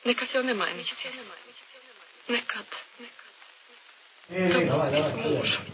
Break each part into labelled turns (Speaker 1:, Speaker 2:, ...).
Speaker 1: Nekas jau nemainīsies. Nekad. Tā būs visu mūžu.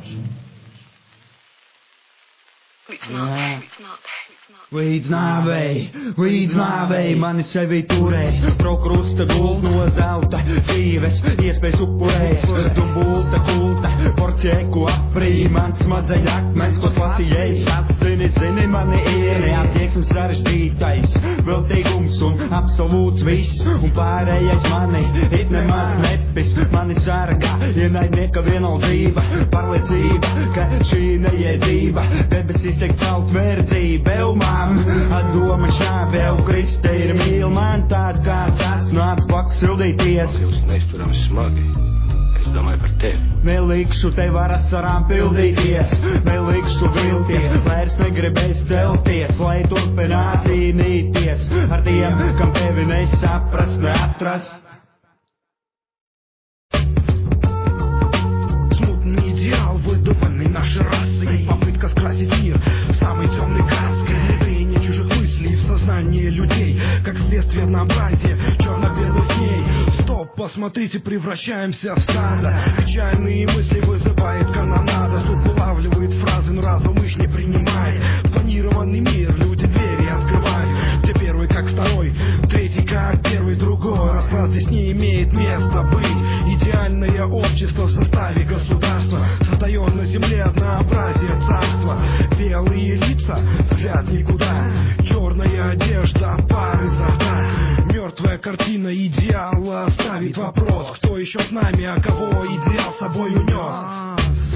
Speaker 2: Līdz nāvei mani sevi turēs, prokrusta gult no zelta dzīves, iespējas upurēs, dubulta kulta, porcieku aprī, mans smadzeļ akmens, ko slacījais, zini mani ir neattieksmes sarežģītais, veltīgums un absolūts viss, un pārējais mani it nemaz nepis, mani sargā, ienaidnieka vienaldzība, pārliecība, ka šī neiedzība, debesis tiek celt verdzība, man atdoma šāvēl, Kriste ir mīl, man tāds kāds esmu atspaks sildīties.
Speaker 3: Jūs neizturami smagi, es domāju par tevi.
Speaker 2: Nelikšu tev ar asarām pildīties, nelikšu vilties, vairs negribēs celties, lai turpināt cīnīties ar tiem, kam tevi nesaprast, neatrast.
Speaker 4: Смутный идеал, выдуманный нашей расой, попытка скрасить мир самой темной краской, внедрение чужих мыслей в сознание людей, как следствие однообразия черно-белых дней. Стоп, посмотрите, превращаемся в стадо, печальные мысли вызывает канонада, суд улавливает фразы, но разум их не принимает. Планированный мир, люди двери открывают, где первый как второй, третий как первый другой. Расклад здесь не имеет места быть. Идеальное общество в составе государства создает на земле однообразие царства. Белые лица, взгляд никуда, черная одежда, пар изо рта. Мертвая картина идеала ставит вопрос, кто еще с нами, а кого идеал с собой унес.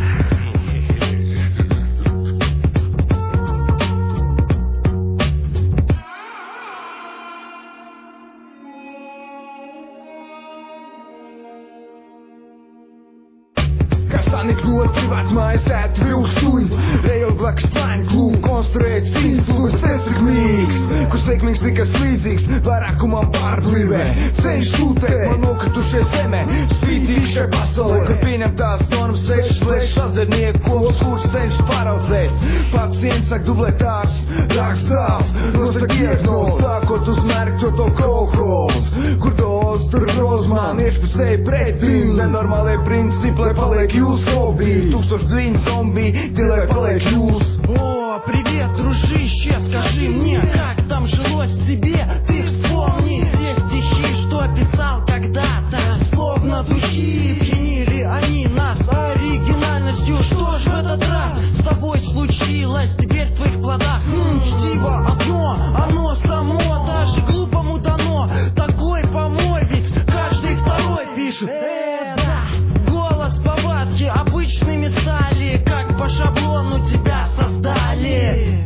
Speaker 2: Kastani kļūt privātmājas atvilsuļ, reāli blakus slēņu konstruēt sīnsuļs, esrikmīgs, kur sekmīgs tikai slīdzīgs, vairākumam pārblīvē, ceļš sūtē, man nokritušies zemē, spītīgi šai pasaulē, kur pieņemtās normas sešas lēš sazerniekos, kurš cenšas pāraudzēt, pacients sāk dublēt ārs, rāks zāls, nosaka diagnoz, sākot uzmērkt to kolhoz, kur dos tur rozman, iešpusēji pretim, nenormālie principi, lai paliek jūs hobby, 1002 зомби, делай палек юз.
Speaker 4: О, привет, дружище, скажи мне, как там жилось тебе, ты вспомни те стихи, что писал когда-то, словно духи пьянили они нас оригинальностью. Что ж в этот раз с тобой случилось, теперь в твоих плодах чтиво одно, оно само даже глупому дано, такой помой, ведь каждый второй пишет. Обычными стали, как по шаблону тебя создали.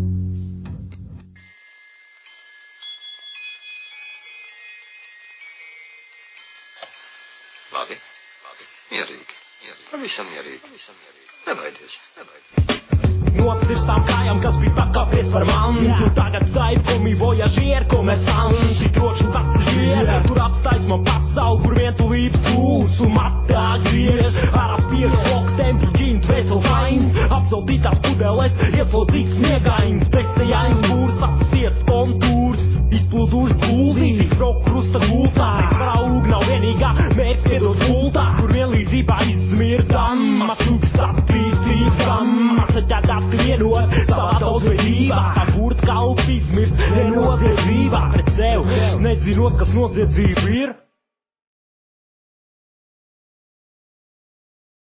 Speaker 3: Labi, mierīgi. Pavisam mierīgi. Nebaidies.
Speaker 5: Nopstirstām kājām, kas bija tā kā priec par mani. Tu tagad saikomi vojažieri, komersanti, droši pasažieri. Tur apstājas man pasauli, kur vientulības kūs un matā griež. Ārā spiež bloku tempļu, džīnu, dvēseli hains. Apsaldītās pudeles, ieslodzīts sniegains. Tekstējājums būrs, apsiets kontūrs. Izplūdūrs gultī, tik roku krusta gultā. Parauga nav vienīgā mērķis piedot gultā, kur vienlīdzībā izmirdam. Asūks attīstītam, asaķētās klienot savā daudzveidībā. Tā burta kalpi izmirst nenoziedzībā pret sev, nezinot, kas noziedzība ir.